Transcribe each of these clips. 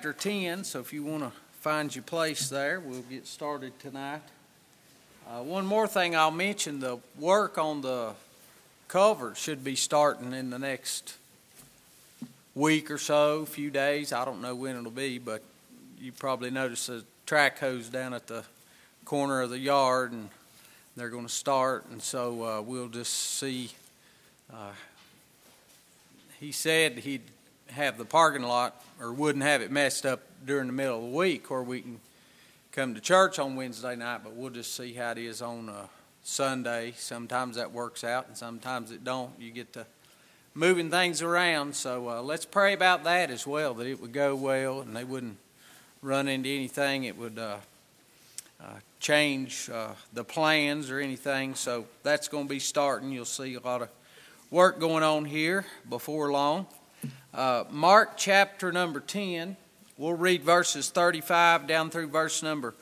chapter 10, so if you want to find your place there, we'll get started tonight. One more thing I'll mention, the work on the cover should be starting in the next week or so, few days. I don't know when it'll be, but you probably noticed the track hose down at the corner of the yard, and they're going to start, and so we'll just see. He said he'd have the parking lot, or wouldn't have it messed up during the middle of the week, or we can come to church on Wednesday night, but we'll just see how it is on Sunday. Sometimes that works out, and sometimes it don't. You get to moving things around, so let's pray about that as well, that it would go well, and they wouldn't run into anything. It would change the plans or anything, so that's going to be starting. You'll see a lot of work going on here before long. Mark chapter number 10, we'll read verses 35 down through verse number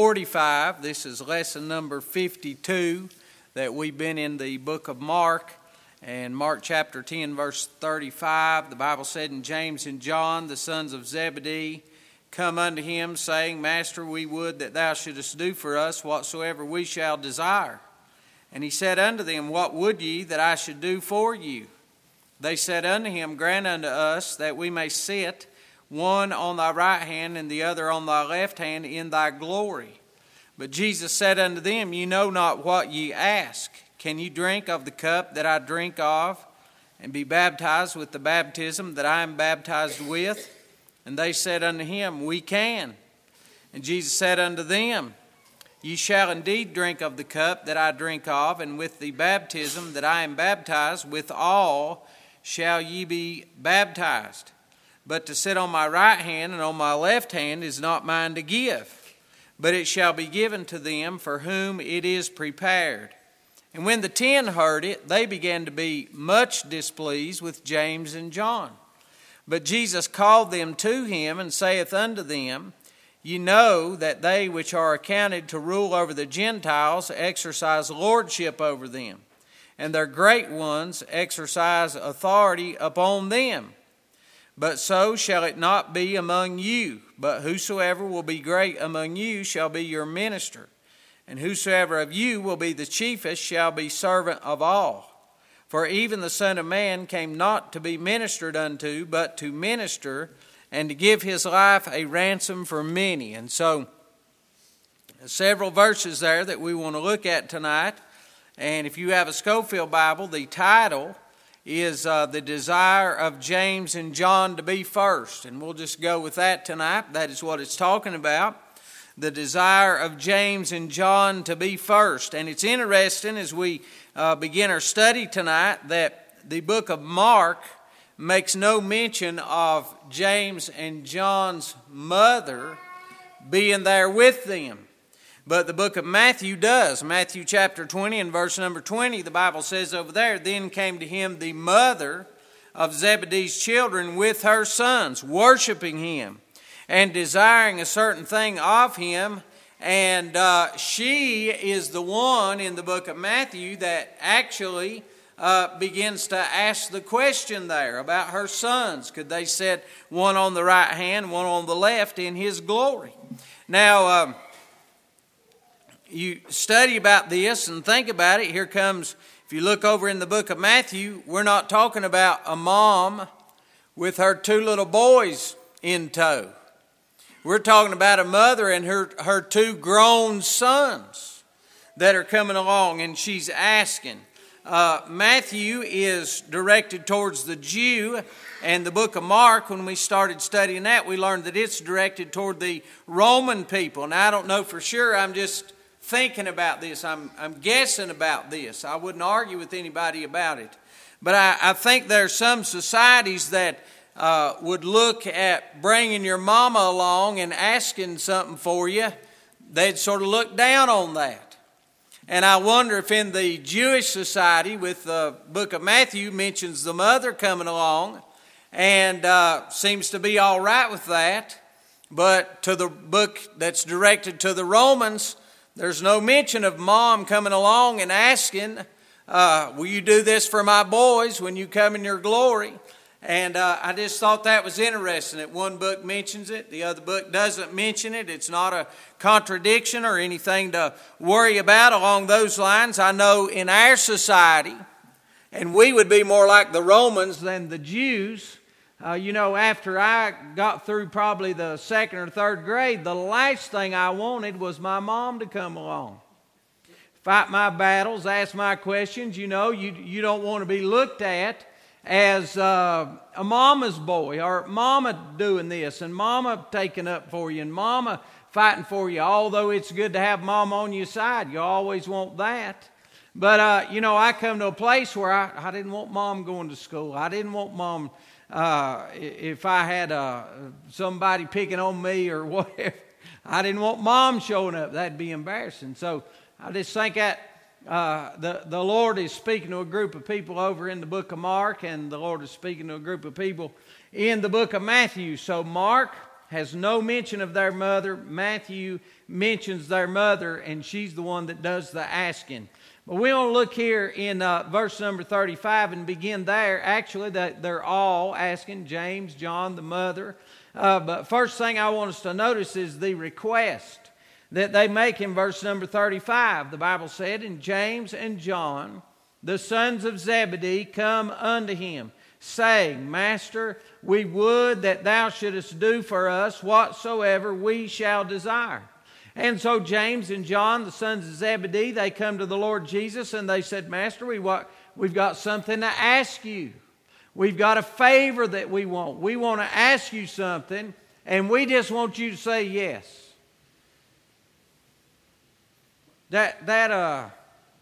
45. This is lesson number 52 that we've been in the book of Mark. And Mark chapter 10 verse 35, the Bible said, "And James and John, the sons of Zebedee, come unto him, saying, Master, we would that thou shouldest do for us whatsoever we shall desire. And he said unto them, What would ye that I should do for you? They said unto him, Grant unto us that we may sit, one on thy right hand and the other on thy left hand, in thy glory. But Jesus said unto them, Ye know not what ye ask. Can you drink of the cup that I drink of, and be baptized with the baptism that I am baptized with? And they said unto him, We can. And Jesus said unto them, Ye shall indeed drink of the cup that I drink of, and with the baptism that I am baptized withal shall ye be baptized. But to sit on my right hand and on my left hand is not mine to give, but it shall be given to them for whom it is prepared. And when the 10 heard it, they began to be much displeased with James and John. But Jesus called them to him, and saith unto them, Ye know that they which are accounted to rule over the Gentiles exercise lordship over them, and their great ones exercise authority upon them. But so shall it not be among you. But whosoever will be great among you shall be your minister. And whosoever of you will be the chiefest shall be servant of all. For even the Son of Man came not to be ministered unto, but to minister, and to give his life a ransom for many." And so, several verses there that we want to look at tonight. And if you have a Scofield Bible, the title is The Desire of James and John to be First. And we'll just go with that tonight. That is what it's talking about. The desire of James and John to be first. And it's interesting as we begin our study tonight that the book of Mark makes no mention of James and John's mother being there with them. But the book of Matthew does. Matthew chapter 20 and verse number 20, the Bible says over there, "Then came to him the mother of Zebedee's children with her sons, worshiping him and desiring a certain thing of him." And she is the one in the book of Matthew that actually begins to ask the question there about her sons. Could they sit one on the right hand, one on the left in his glory? Now, you study about this and think about it. Here comes, if you look over in the book of Matthew, we're not talking about a mom with her 2 little boys in tow. We're talking about a mother and her 2 grown sons that are coming along, and she's asking. Matthew is directed towards the Jew, and the book of Mark, when we started studying that, we learned that it's directed toward the Roman people. Now, I don't know for sure. I'm just thinking about this. I'm guessing about this. I wouldn't argue with anybody about it. But I think there are some societies that would look at bringing your mama along and asking something for you. They'd sort of look down on that. And I wonder if in the Jewish society, with the book of Matthew mentions the mother coming along, and seems to be all right with that. But to the book that's directed to the Romans, there's no mention of mom coming along and asking, will you do this for my boys when you come in your glory? And I just thought that was interesting that one book mentions it, the other book doesn't mention it. It's not a contradiction or anything to worry about along those lines. I know in our society, and we would be more like the Romans than the Jews. After I got through probably the second or third grade, the last thing I wanted was my mom to come along. Fight my battles, ask my questions. You don't want to be looked at as a mama's boy, or mama doing this and mama taking up for you and mama fighting for you. Although it's good to have mom on your side, you always want that. But, I come to a place where I didn't want mom going to school. I didn't want mom, if I had somebody picking on me or whatever, I didn't want mom showing up. That'd be embarrassing. So I just think that the Lord is speaking to a group of people over in the book of Mark, and the Lord is speaking to a group of people in the book of Matthew. So Mark has no mention of their mother. Matthew mentions their mother, and she's the one that does the asking. But we want to look here in verse number 35 and begin there. Actually, they're all asking, James, John, the mother. But first thing I want us to notice is the request that they make in verse number 35. The Bible said, "And James and John, the sons of Zebedee, come unto him, saying, Master, we would that thou shouldest do for us whatsoever we shall desire." And so James and John, the sons of Zebedee, they come to the Lord Jesus and they said, "Master, we've got something to ask you. We've got a favor that we want. We want to ask you something, and we just want you to say yes." That's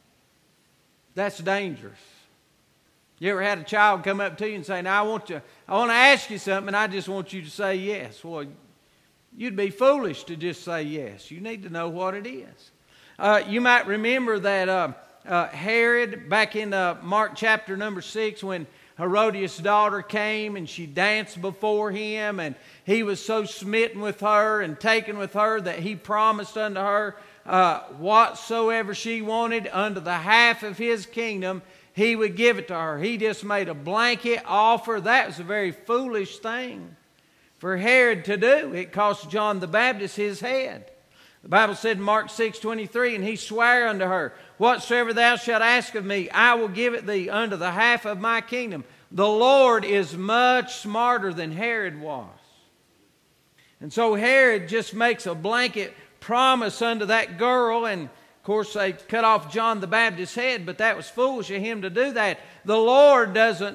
dangerous. You ever had a child come up to you and say, "Now I want to ask you something, and I just want you to say yes"? Well, you'd be foolish to just say yes. You need to know what it is. You might remember that Herod, back in Mark chapter number 6, when Herodias' daughter came and she danced before him, and he was so smitten with her and taken with her that he promised unto her whatsoever she wanted unto the half of his kingdom, he would give it to her. He just made a blanket offer. That was a very foolish thing for Herod to do. It cost John the Baptist his head. The Bible said in Mark 6:23, "And he sware unto her, Whatsoever thou shalt ask of me, I will give it thee unto the half of my kingdom." The Lord is much smarter than Herod was. And so Herod just makes a blanket promise unto that girl, and of course they cut off John the Baptist's head, but that was foolish of him to do that. The Lord doesn't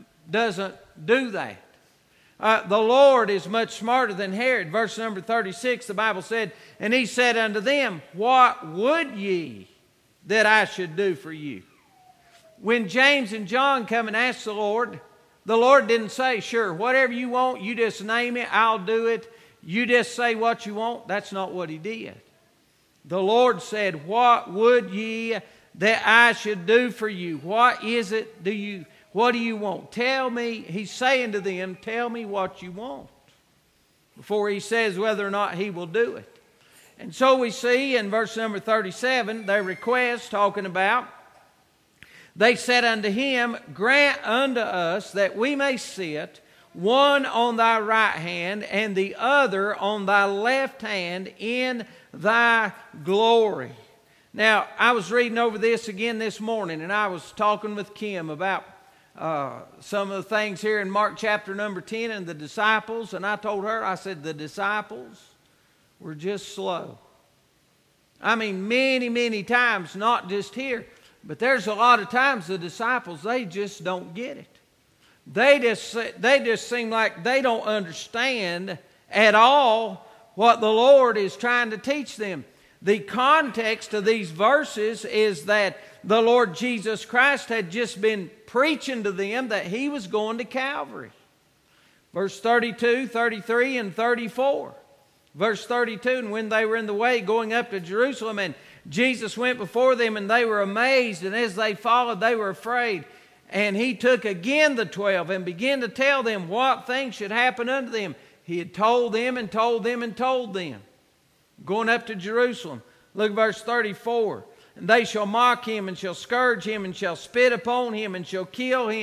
do that. The Lord is much smarter than Herod. Verse number 36, the Bible said, "And he said unto them, What would ye that I should do for you?" When James and John come and ask the Lord didn't say, "Sure, whatever you want, you just name it, I'll do it. You just say what you want." That's not what he did. The Lord said, "What would ye that I should do for you? What is it what do you want? Tell me." He's saying to them, "Tell me what you want," before he says whether or not he will do it. And so we see in verse number 37, their request talking about, "They said unto him, Grant unto us that we may sit, one on thy right hand and the other on thy left hand in thy glory." Now, I was reading over this again this morning, and I was talking with Kim about some of the things here in Mark chapter number 10 and the disciples, and I told her, I said, the disciples were just slow. I mean, many, many times, not just here, but there's a lot of times the disciples, they just don't get it. They just seem like they don't understand at all what the Lord is trying to teach them. The context of these verses is that the Lord Jesus Christ had just been preaching to them that he was going to Calvary. Verse 32, 33, and 34. Verse 32, "And when they were in the way going up to Jerusalem, and Jesus went before them, and they were amazed, and as they followed, they were afraid. And he took again the 12 and began to tell them what things should happen unto them. He had told them and told them and told them." Going up to Jerusalem. Look at verse 34. "And they shall mock him and shall scourge him and shall spit upon him and shall kill him.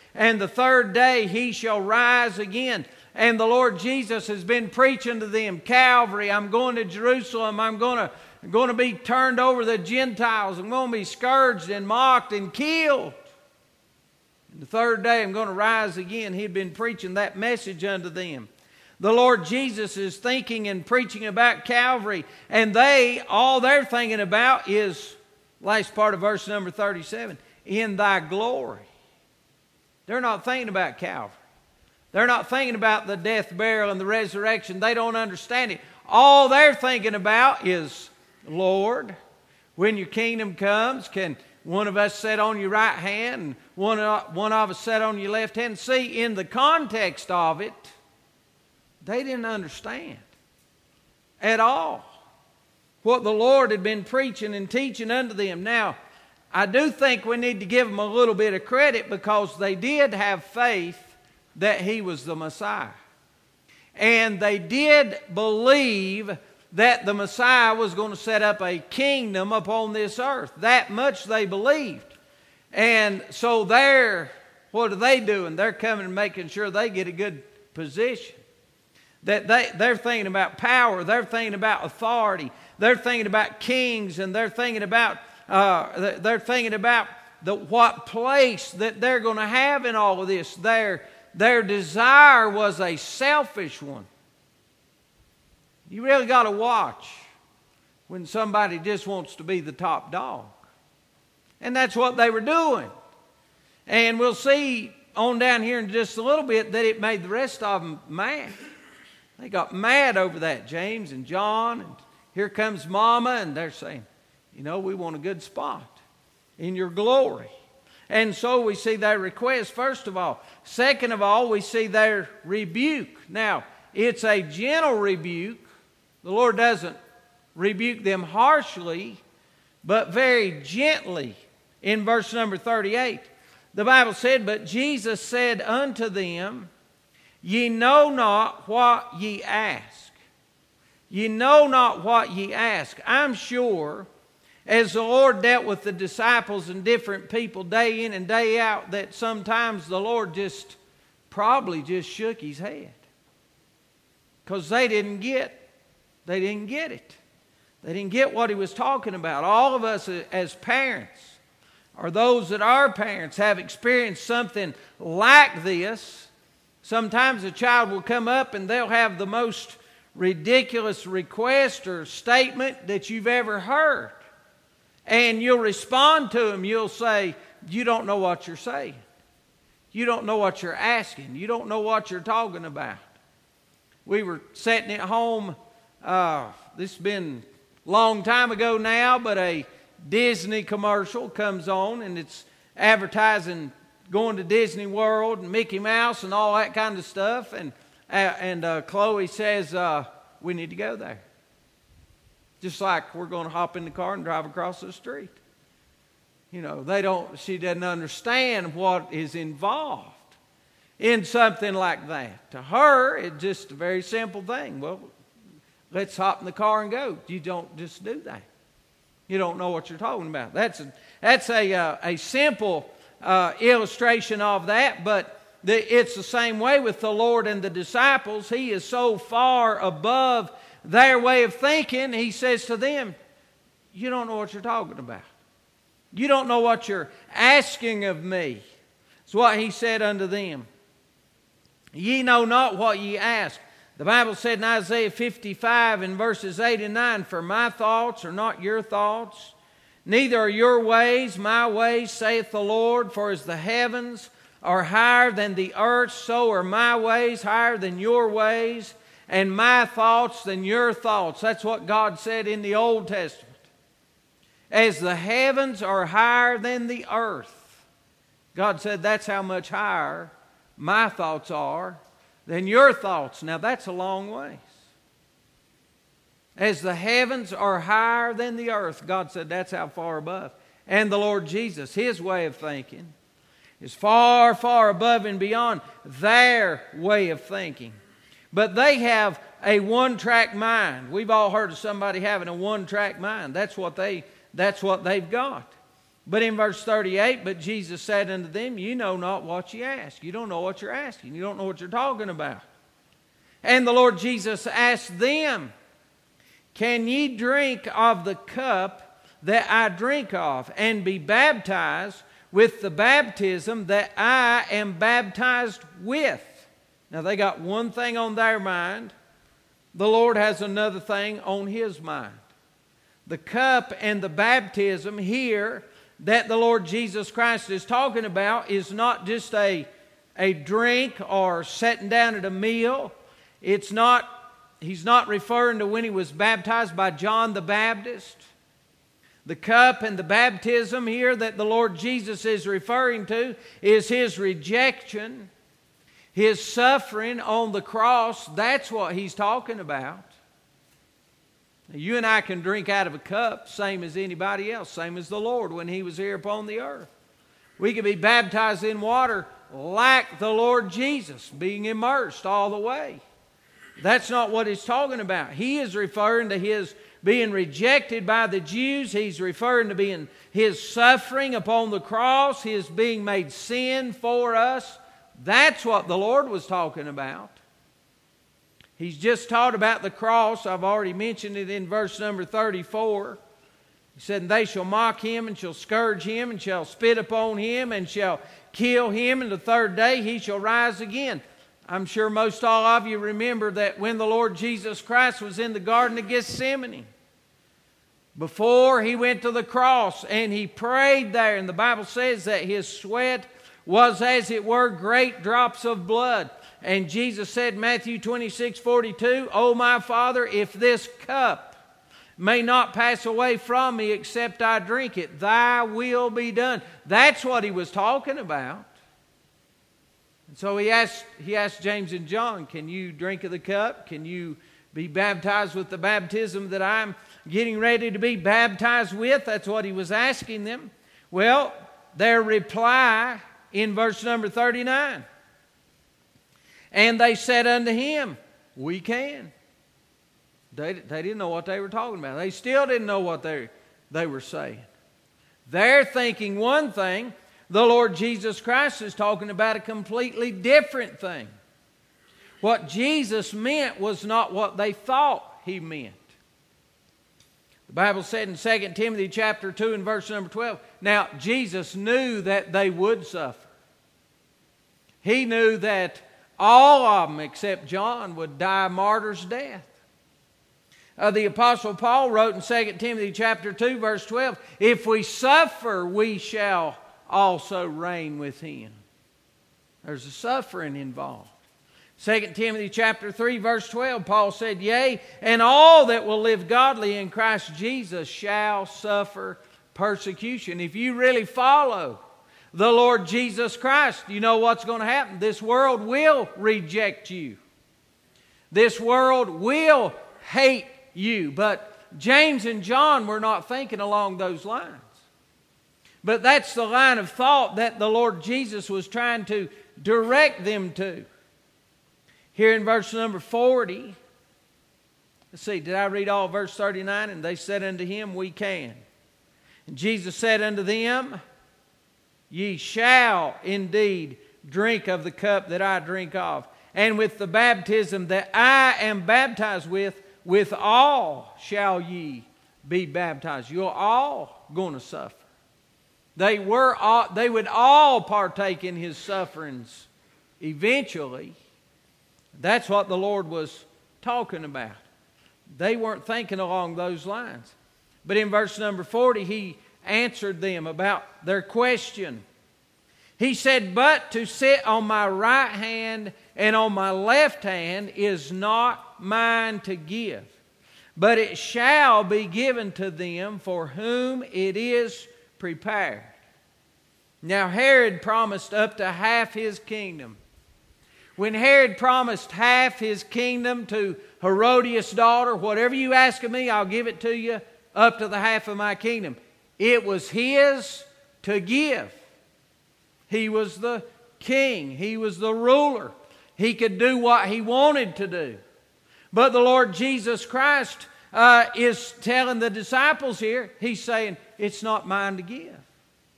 and the third day he shall rise again. And the Lord Jesus has been preaching to them, Calvary, I'm going to Jerusalem, I'm going to be turned over to the Gentiles, I'm going to be scourged and mocked and killed. And the third day I'm going to rise again. He'd been preaching that message unto them. The Lord Jesus is thinking and preaching about Calvary, and all they're thinking about is, last part of verse number 37, in thy glory. They're not thinking about Calvary. They're not thinking about the death, burial, and the resurrection. They don't understand it. All they're thinking about is, Lord, when your kingdom comes, can one of us sit on your right hand and one of us sit on your left hand? See, in the context of it, they didn't understand at all what the Lord had been preaching and teaching unto them. Now, I do think we need to give them a little bit of credit because they did have faith that He was the Messiah. And they did believe that the Messiah was going to set up a kingdom upon this earth. That much they believed. And so what are they doing? They're coming and making sure they get a good position. That they're thinking about power, they're thinking about authority, they're thinking about kings, and they're thinking about what place that they're going to have in all of this. Their desire was a selfish one. You really got to watch when somebody just wants to be the top dog. And that's what they were doing. And we'll see on down here in just a little bit that it made the rest of them mad. They got mad over that, James and John, and here comes Mama, and they're saying, we want a good spot in your glory. And so we see their request, first of all. Second of all, we see their rebuke. Now, it's a gentle rebuke. The Lord doesn't rebuke them harshly, but very gently. In verse number 38, the Bible said, But Jesus said unto them, Ye know not what ye ask. Ye know not what ye ask. I'm sure, as the Lord dealt with the disciples and different people day in and day out, that sometimes the Lord probably just shook His head. Because they didn't get it. They didn't get what He was talking about. All of us as parents, or those that are parents, have experienced something like this. Sometimes a child will come up and they'll have the most ridiculous request or statement that you've ever heard. And you'll respond to them. You'll say, you don't know what you're saying. You don't know what you're asking. You don't know what you're talking about. We were sitting at home, this has been a long time ago now, but a Disney commercial comes on and it's advertising going to Disney World and Mickey Mouse and all that kind of stuff. And Chloe says, we need to go there. Just like we're going to hop in the car and drive across the street. She doesn't understand what is involved in something like that. To her, it's just a very simple thing. Well, let's hop in the car and go. You don't just do that. You don't know what you're talking about. That's a simple illustration of that, but it's the same way with the Lord and the disciples. He is so far above their way of thinking, He says to them, you don't know what you're talking about. You don't know what you're asking of me. It's what He said unto them. Ye know not what ye ask. The Bible said in Isaiah 55 in verses 8 and 9, For my thoughts are not your thoughts, neither are your ways my ways, saith the Lord. For as the heavens are higher than the earth, so are my ways higher than your ways, and my thoughts than your thoughts. That's what God said in the Old Testament. As the heavens are higher than the earth, God said that's how much higher my thoughts are than your thoughts. Now that's a long ways. As the heavens are higher than the earth, God said that's how far above. And the Lord Jesus, His way of thinking is far, far above and beyond their way of thinking. But they have a one-track mind. We've all heard of somebody having a one-track mind. That's what they've got. But in verse 38, but Jesus said unto them, you know not what ye ask. You don't know what you're asking. You don't know what you're talking about. And the Lord Jesus asked them, can ye drink of the cup that I drink of, and be baptized with the baptism that I am baptized with? Now they got one thing on their mind. The Lord has another thing on His mind. The cup and the baptism here that the Lord Jesus Christ is talking about is not just a drink or sitting down at a meal. He's not referring to when He was baptized by John the Baptist. The cup and the baptism here that the Lord Jesus is referring to is His rejection, His suffering on the cross. That's what He's talking about. You and I can drink out of a cup, same as anybody else, same as the Lord when He was here upon the earth. We can be baptized in water like the Lord Jesus, being immersed all the way. That's not what He's talking about. He is referring to His being rejected by the Jews. He's referring to being His suffering upon the cross, His being made sin for us. That's what the Lord was talking about. He's just taught about the cross. I've already mentioned it in verse number 34. He said, and they shall mock Him, and shall scourge Him, and shall spit upon Him, and shall kill Him, and the third day He shall rise again. I'm sure most all of you remember that when the Lord Jesus Christ was in the Garden of Gethsemane, before He went to the cross, and He prayed there, and the Bible says that His sweat was as it were great drops of blood. And Jesus said, Matthew 26:42, O my Father, if this cup may not pass away from me except I drink it, Thy will be done. That's what He was talking about. And so He asked James and John, can you drink of the cup? Can you be baptized with the baptism that I'm getting ready to be baptized with? That's what He was asking them. Well, their reply in verse number 39. And they said unto Him, we can. They didn't know what they were talking about. They still didn't know what they were saying. They're thinking one thing. The Lord Jesus Christ is talking about a completely different thing. What Jesus meant was not what they thought He meant. The Bible said in 2 Timothy chapter 2 and verse number 12, now Jesus knew that they would suffer. He knew that all of them except John would die a martyr's death. The Apostle Paul wrote in 2 Timothy chapter 2 verse 12, if we suffer, we shall also reign with Him. There's a suffering involved. 2 Timothy chapter 3 verse 12, Paul said, yea, and all that will live godly in Christ Jesus shall suffer persecution. If you really follow the Lord Jesus Christ, you know what's going to happen. This world will reject you. This world will hate you. But James and John were not thinking along those lines. But that's the line of thought that the Lord Jesus was trying to direct them to. Here in verse number 40, let's see, did I read all verse 39? And they said unto Him, we can. And Jesus said unto them, ye shall indeed drink of the cup that I drink of, and with the baptism that I am baptized with all shall ye be baptized. You're all going to suffer. They would all partake in His sufferings eventually. That's what the Lord was talking about. They weren't thinking along those lines. But in verse number 40, He answered them about their question. He said, but to sit on my right hand and on my left hand is not mine to give, but it shall be given to them for whom it is prepared. Now Herod promised up to half his kingdom. When Herod promised half his kingdom to Herodias' daughter, whatever you ask of me, I'll give it to you, up to the half of my kingdom. It was his to give. He was the king. He was the ruler. He could do what he wanted to do. But the Lord Jesus Christ is telling the disciples here, He's saying, it's not mine to give.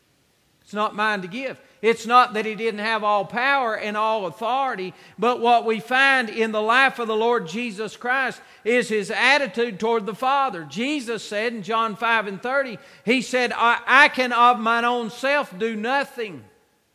It's not mine to give. It's not that he didn't have all power and all authority, but what we find in the life of the Lord Jesus Christ is his attitude toward the Father. Jesus said in John 5:30, he said, I can of mine own self do nothing.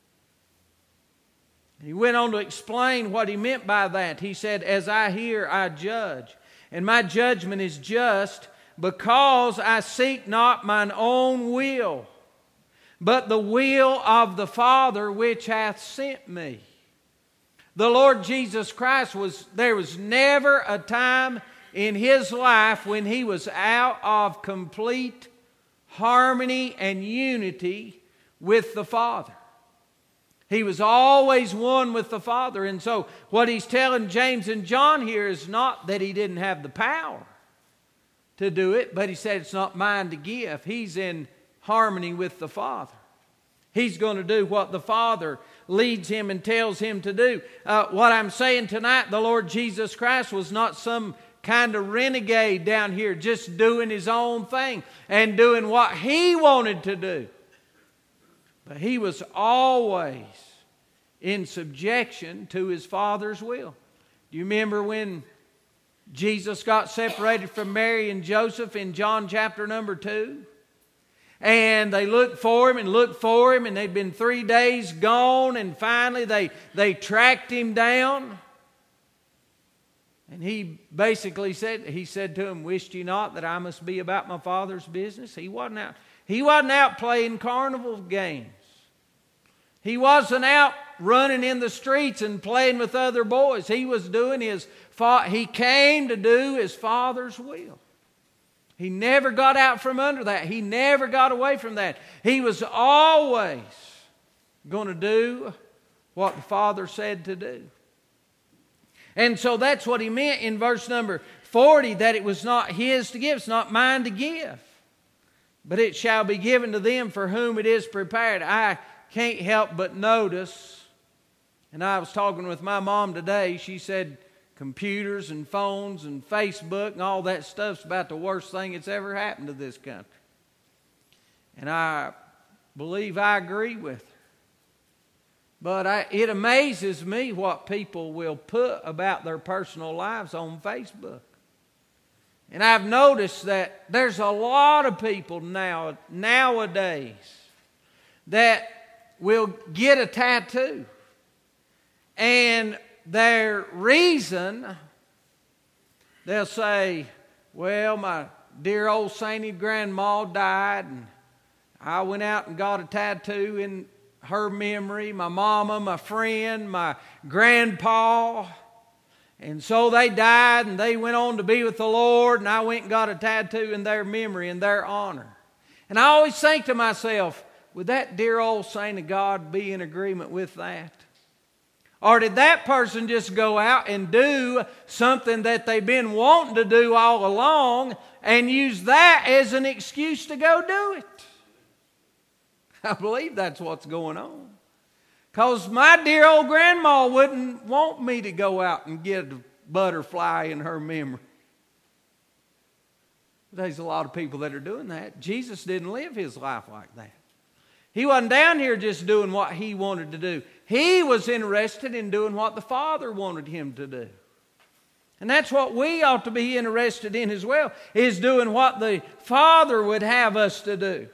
He went on to explain what he meant by that. He said, as I hear, I judge. And my judgment is just, because I seek not mine own will, but the will of the Father which hath sent me. The Lord Jesus Christ there was never a time in his life when he was out of complete harmony and unity with the Father. He was always one with the Father. And so what he's telling James and John here is not that he didn't have the power to do it, but he said it's not mine to give. He's in harmony with the Father. He's going to do what the Father leads him and tells him to do. What I'm saying tonight, the Lord Jesus Christ was not some kind of renegade down here just doing his own thing and doing what he wanted to do. But he was always in subjection to his Father's will. Do you remember when Jesus got separated from Mary and Joseph in John chapter number 2? And they looked for him, and they'd been 3 days gone, and finally they tracked him down. And he basically said to him, "Wist ye not that I must be about my Father's business?" He wasn't out playing carnival games. He wasn't out running in the streets and playing with other boys. He was doing he came to do his Father's will. He never got out from under that. He never got away from that. He was always going to do what the Father said to do. And so that's what he meant in verse number 40, that it was not his to give. It's not mine to give. But it shall be given to them for whom it is prepared. I can't help but notice, and I was talking with my mom today, she said computers and phones and Facebook and all that stuff's about the worst thing that's ever happened to this country. And I believe I agree with her. But it amazes me what people will put about their personal lives on Facebook. And I've noticed that there's a lot of people nowadays that will get a tattoo. And their reason, they'll say, well, my dear old sainted grandma died, and I went out and got a tattoo in her memory, my mama, my friend, my grandpa. And so they died and they went on to be with the Lord, and I went and got a tattoo in their memory, in their honor. And I always think to myself, would that dear old saint of God be in agreement with that? Or did that person just go out and do something that they've been wanting to do all along and use that as an excuse to go do it? I believe that's what's going on. Because my dear old grandma wouldn't want me to go out and get a butterfly in her memory. There's a lot of people that are doing that. Jesus didn't live his life like that. He wasn't down here just doing what he wanted to do. He was interested in doing what the Father wanted him to do. And that's what we ought to be interested in as well, is doing what the Father would have us to do.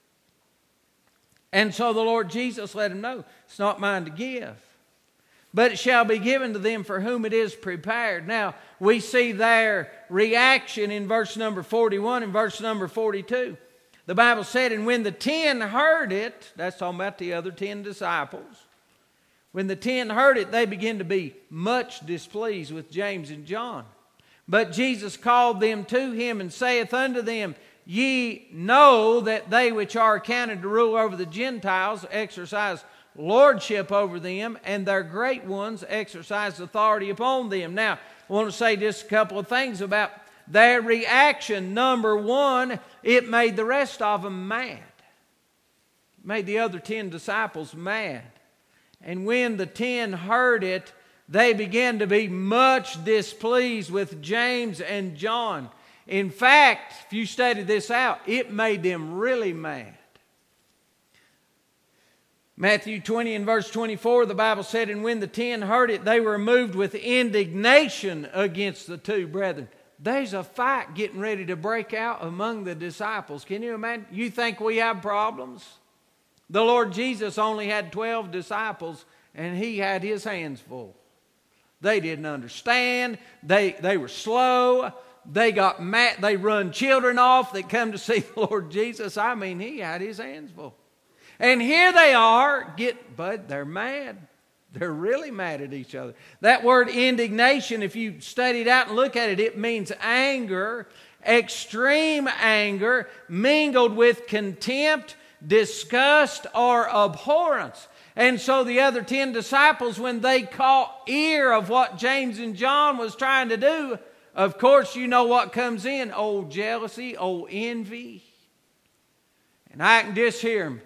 And so the Lord Jesus let him know, it's not mine to give, but it shall be given to them for whom it is prepared. Now, we see their reaction in verse number 41 and verse number 42. The Bible said, and when the 10 heard it, that's talking about the other 10 disciples. When the 10 heard it, they began to be much displeased with James and John. But Jesus called them to him and saith unto them, ye know that they which are accounted to rule over the Gentiles exercise lordship over them, and their great ones exercise authority upon them. Now, I want to say just a couple of things about their reaction. Number one, it made the rest of them mad. It made the other 10 disciples mad. And when the 10 heard it, they began to be much displeased with James and John. In fact, if you study this out, it made them really mad. Matthew 20 and verse 24, the Bible said, and when the 10 heard it, they were moved with indignation against the two brethren. There's a fight getting ready to break out among the disciples. Can you imagine? You think we have problems? The Lord Jesus only had 12 disciples, and he had his hands full. They didn't understand. They were slow. They got mad. They run children off that come to see the Lord Jesus. I mean, he had his hands full. And here they are, but they're mad. They're really mad at each other. That word indignation, if you study it out and look at it, it means anger, extreme anger, mingled with contempt, disgust, or abhorrence. And so the other 10 disciples, when they caught ear of what James and John was trying to do, of course, you know what comes in. Old jealousy, old envy. And I can just hear them.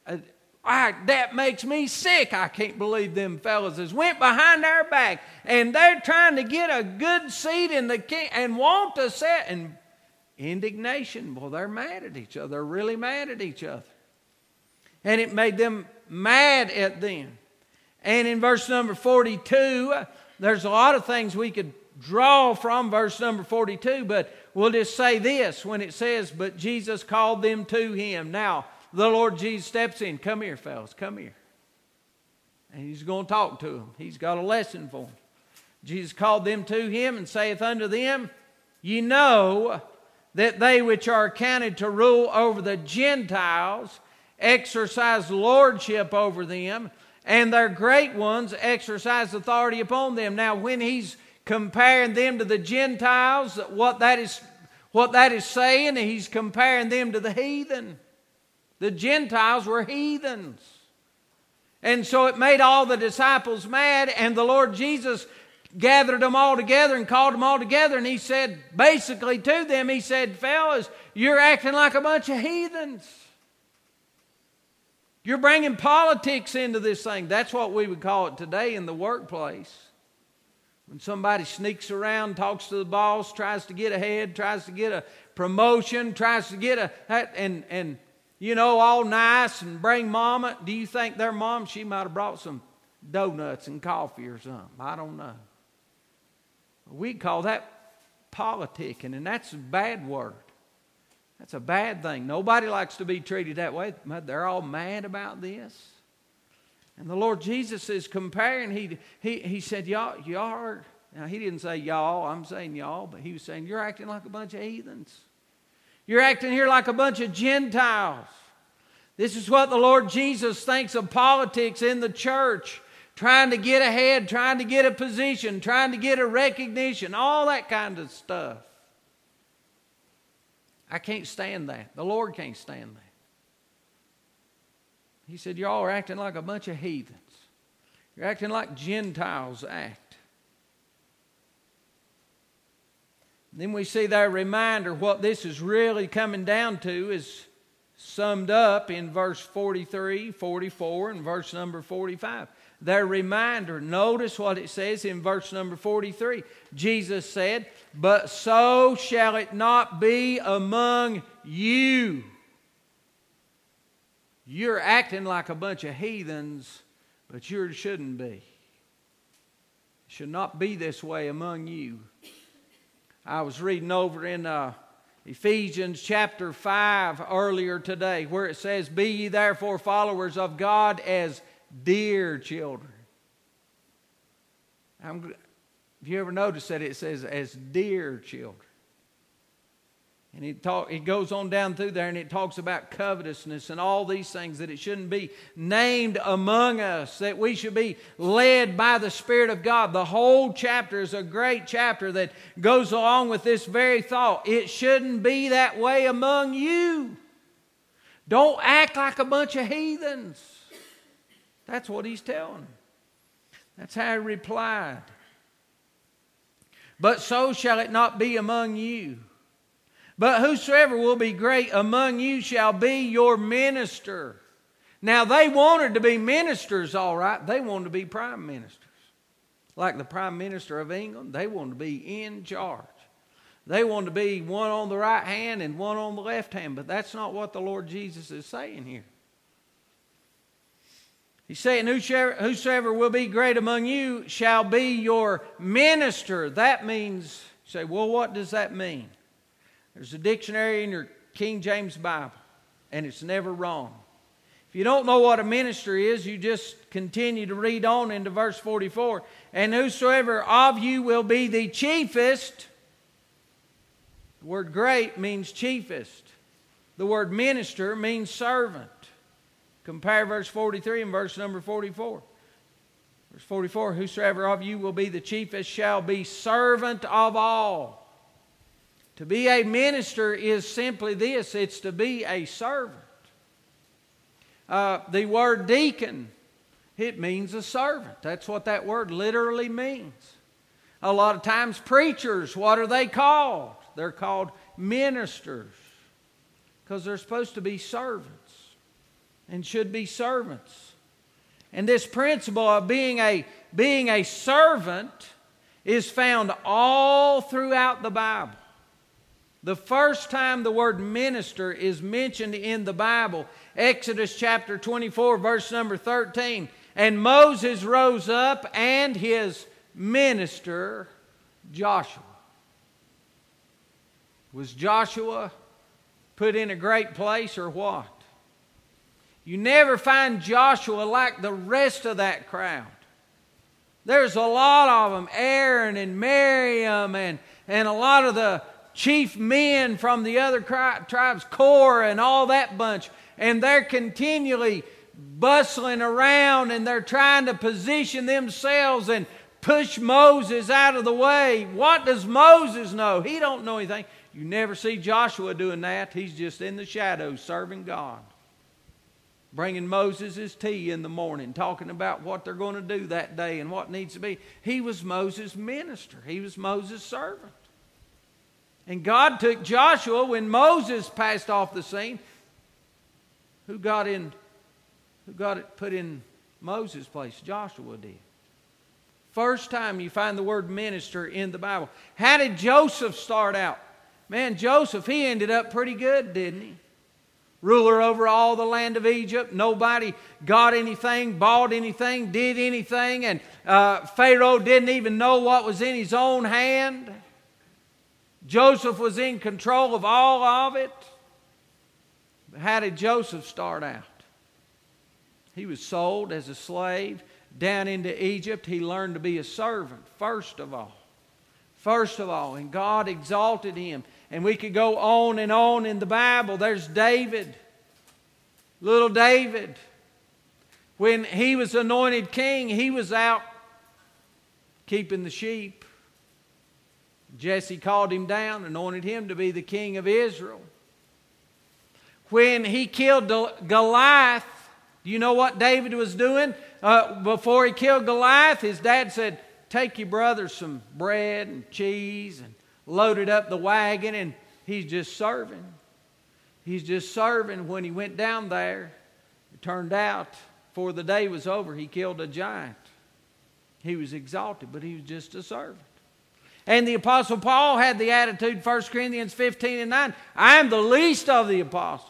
That makes me sick. I can't believe them fellas has went behind our back and they're trying to get a good seat in the king and want to sit. And indignation, well, they're mad at each other. They're really mad at each other. And it made them mad at them. And in verse number 42, there's a lot of things we could draw from verse number 42, but we'll just say this when it says, but Jesus called them to him. Now, the Lord Jesus steps in. Come here, fellas, come here. And he's going to talk to them. He's got a lesson for them. Jesus called them to him and saith unto them, ye know that they which are accounted to rule over the Gentiles exercise lordship over them, and their great ones exercise authority upon them. Now, when he's comparing them to the Gentiles, what that is saying, he's comparing them to the heathen. The Gentiles were heathens. And so it made all the disciples mad, and the Lord Jesus gathered them all together and called them all together, and he said, basically to them, he said, fellas, you're acting like a bunch of heathens. You're bringing politics into this thing. That's what we would call it today in the workplace. When somebody sneaks around, talks to the boss, tries to get ahead, tries to get a promotion, tries to get and you know, all nice and bring mama. Do you think their mom, she might have brought some donuts and coffee or something? I don't know. We call that politicking, and that's a bad word. That's a bad thing. Nobody likes to be treated that way. They're all mad about this. And the Lord Jesus is comparing. He said, y'all are, now he didn't say y'all, I'm saying y'all, but he was saying, you're acting like a bunch of heathens. You're acting here like a bunch of Gentiles. This is what the Lord Jesus thinks of politics in the church. Trying to get ahead, trying to get a position, trying to get a recognition, all that kind of stuff. I can't stand that. The Lord can't stand that. He said, y'all are acting like a bunch of heathens. You're acting like Gentiles act. Then we see their reminder, what this is really coming down to is summed up in verse 43, 44, and verse number 45. Their reminder, notice what it says in verse number 43. Jesus said, but so shall it not be among you. You're acting like a bunch of heathens, but you shouldn't be. It should not be this way among you. I was reading over in Ephesians chapter 5 earlier today, where it says, be ye therefore followers of God as dear children. Have you ever noticed that it says as dear children? And it goes on down through there and it talks about covetousness and all these things, that it shouldn't be named among us, that we should be led by the Spirit of God. The whole chapter is a great chapter that goes along with this very thought. It shouldn't be that way among you. Don't act like a bunch of heathens. That's what he's telling them. That's how he replied. But so shall it not be among you. But whosoever will be great among you shall be your minister. Now they wanted to be ministers, all right. They wanted to be prime ministers. Like the Prime Minister of England, they wanted to be in charge. They wanted to be one on the right hand and one on the left hand. But that's not what the Lord Jesus is saying here. He's saying, whosoever will be great among you shall be your minister. That means, you say, well, what does that mean? There's a dictionary in your King James Bible, and it's never wrong. If you don't know what a minister is, you just continue to read on into verse 44. And whosoever of you will be the chiefest, the word great means chiefest. The word minister means servant. Compare verse 43 and verse number 44. Verse 44, whosoever of you will be the chiefest shall be servant of all. To be a minister is simply this, it's to be a servant. The word deacon, it means a servant. That's what that word literally means. A lot of times preachers, what are they called? They're called ministers because they're supposed to be servants and should be servants. And this principle of being a servant is found all throughout the Bible. The first time the word minister is mentioned in the Bible, Exodus chapter 24, verse number 13. And Moses rose up and his minister Joshua. Was Joshua put in a great place or what? You never find Joshua like the rest of that crowd. There's a lot of them, Aaron and Miriam and a lot of the chief men from the other tribes, Korah and all that bunch. And they're continually bustling around and they're trying to position themselves and push Moses out of the way. What does Moses know? He don't know anything. You never see Joshua doing that. He's just in the shadows serving God. Bringing Moses his tea in the morning, talking about what they're going to do that day and what needs to be. He was Moses' minister. He was Moses' servant. And God took Joshua when Moses passed off the scene. Who got it put in Moses' place? Joshua did. First time you find the word minister in the Bible. How did Joseph start out? Man, Joseph, he ended up pretty good, didn't he? Ruler over all the land of Egypt. Nobody got anything, bought anything, did anything. And Pharaoh didn't even know what was in his own hand. Joseph was in control of all of it. But how did Joseph start out? He was sold as a slave down into Egypt. He learned to be a servant first of all. First of all. And God exalted him. And we could go on in the Bible. There's David. Little David. When he was anointed king, he was out keeping the sheep. Jesse called him down, anointed him to be the king of Israel. When he killed Goliath, do you know what David was doing? Before he killed Goliath, his dad said, take your brother some bread and cheese, and loaded up the wagon, and he's just serving. He's just serving. When he went down there, it turned out, before the day was over, he killed a giant. He was exalted, but he was just a servant. And the Apostle Paul had the attitude, 1 Corinthians 15 and 9, I am the least of the apostles.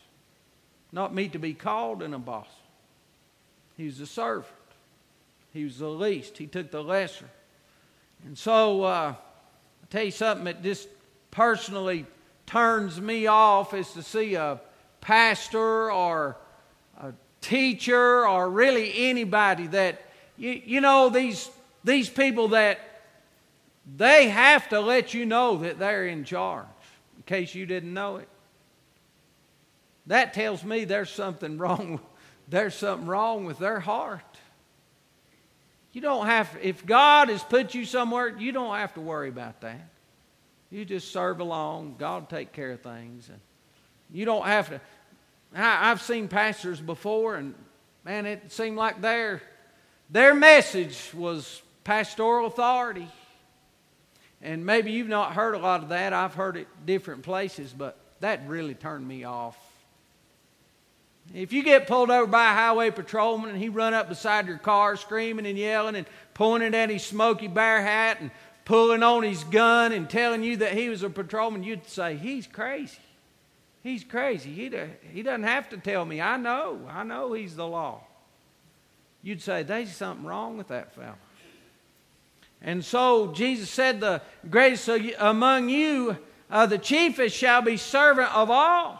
Not me to be called an apostle. He was a servant. He was the least. He took the lesser. And so, I'll tell you something that just personally turns me off is to see a pastor or a teacher or really anybody that, you know, these people that they have to let you know that they're in charge, in case you didn't know it. That tells me there's something wrong. There's something wrong with their heart. You don't have, if God has put you somewhere, you don't have to worry about that. You just serve along. God will take care of things. And you don't have to. I've seen pastors before, and man, it seemed like their message was pastoral authority. And maybe you've not heard a lot of that. I've heard it different places, but that really turned me off. If you get pulled over by a highway patrolman and he run up beside your car screaming and yelling and pointing at his Smokey Bear hat and pulling on his gun and telling you that he was a patrolman, you'd say, he's crazy. He's crazy. He doesn't have to tell me. I know he's the law. you'd say, there's something wrong with that fellow. And so Jesus said, the greatest among you, the chiefest shall be servant of all.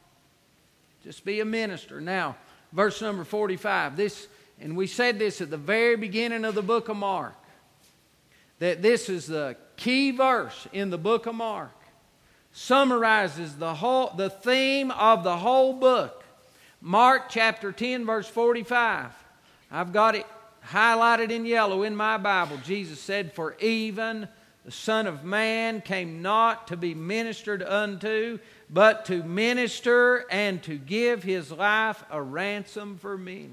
Just be a minister. Now, verse number 45. And we said this at the very beginning of the book of Mark, that this is the key verse in the book of Mark. Summarizes the theme of the whole book. Mark chapter 10, verse 45. I've got it highlighted in yellow in my Bible. Jesus said, for even the Son of Man came not to be ministered unto, but to minister and to give his life a ransom for many.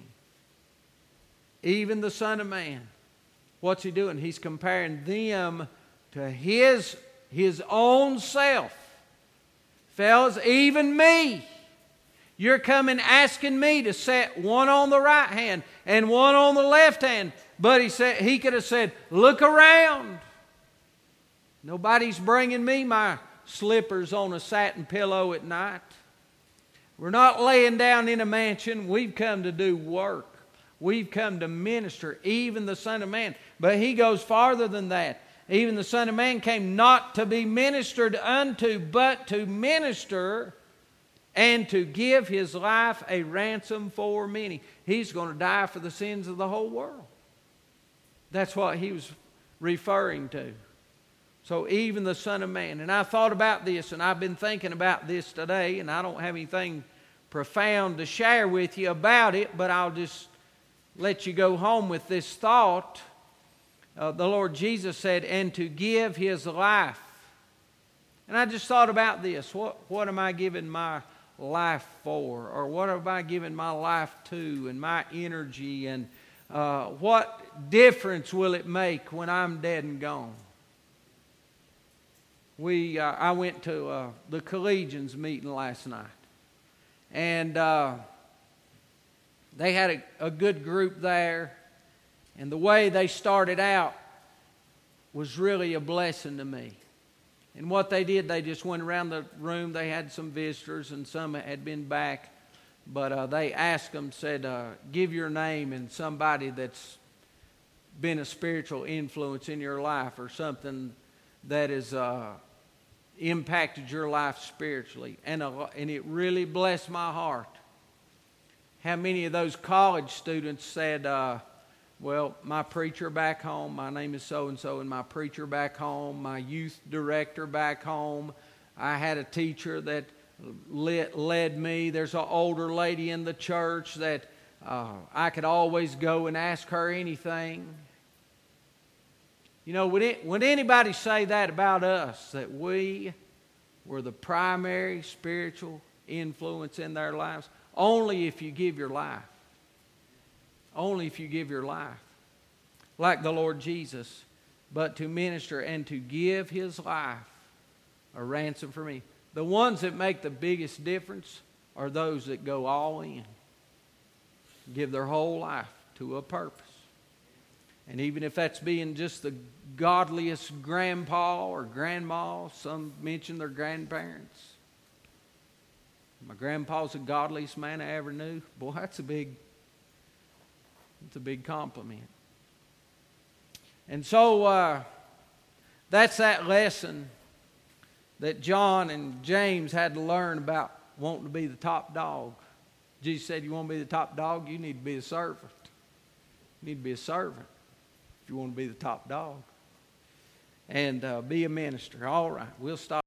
Even the Son of Man. What's he doing? He's comparing them to his own self. Fellas, even me. You're coming asking me to set one on the right hand and one on the left hand. But he could have said, look around. Nobody's bringing me my slippers on a satin pillow at night. We're not laying down in a mansion. We've come to do work. We've come to minister, even the Son of Man. But he goes farther than that. Even the Son of Man came not to be ministered unto, but to minister and to give his life a ransom for many. He's going to die for the sins of the whole world. That's what he was referring to. So even the Son of Man. And I thought about this, and I've been thinking about this today, and I don't have anything profound to share with you about it, but I'll just let you go home with this thought. The Lord Jesus said, and to give his life. And I just thought about this. What am I giving my life for? Or what am I giving my life to and my energy? And what difference will it make when I'm dead and gone? I went to the Collegians meeting last night. And they had a good group there. And the way they started out was really a blessing to me. And what they did, they just went around the room. They had some visitors and some had been back. But they asked them, said, give your name and somebody that's been a spiritual influence in your life or something that has impacted your life spiritually. And it really blessed my heart. How many of those college students said, well, my preacher back home, my name is so-and-so, and my preacher back home, my youth director back home, I had a teacher that led me. There's an older lady in the church that I could always go and ask her anything. You know, would anybody say that about us, that we were the primary spiritual influence in their lives? Only if you give your life. Only if you give your life. Like the Lord Jesus. But to minister and to give his life a ransom for me. The ones that make the biggest difference are those that go all in. Give their whole life to a purpose. And even if that's being just the godliest grandpa or grandma, some mention their grandparents. My grandpa's the godliest man I ever knew. Boy, that's a big compliment. And so that's that lesson that John and James had to learn about wanting to be the top dog. Jesus said, you want to be the top dog, you need to be a servant. You need to be a servant if you want to be the top dog. And be a minister. All right, we'll stop.